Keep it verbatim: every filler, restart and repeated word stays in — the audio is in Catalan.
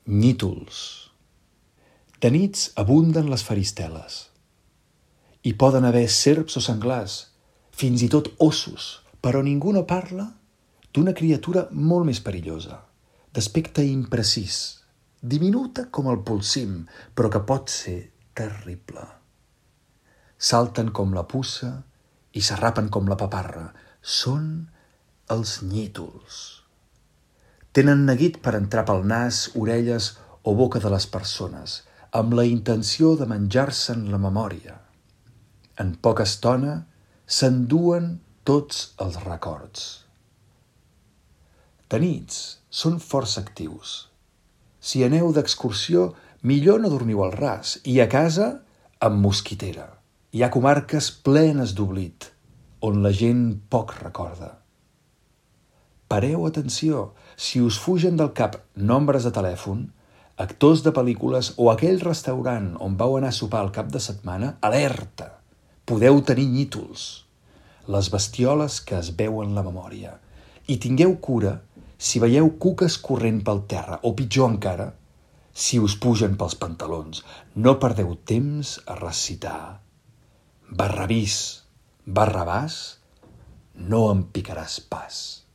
Nnítols. De nits abunden les faristeles. Hi poden haver serps o senglars, fins i tot ossos, però ningú no parla d'una criatura molt més perillosa, d'aspecte imprecís, diminuta com el polsim, però que pot ser terrible. Salten com la puça i s'arrapen com la paparra. Són els nnítols. Tenen neguit per entrar pel nas, orelles o boca de les persones, amb la intenció de menjar-se'n la memòria. En poca estona s'enduen tots els records. De nits són força actius. Si aneu d'excursió, millor no dormiu al ras, i a casa, amb mosquitera. Hi ha comarques plenes d'oblit, on la gent poc recorda. Pareu atenció, si us fugen del cap nombres de telèfon, actors de pel·lícules o aquell restaurant on vau anar a sopar al cap de setmana, alerta! Podeu tenir nnítols, les bestioles que es veuen la memòria. I tingueu cura si veieu cuques corrent pel terra, o pitjor encara, si us pugen pels pantalons. No perdeu temps a recitar Barrabís, Barrabàs, no em picaràs pas.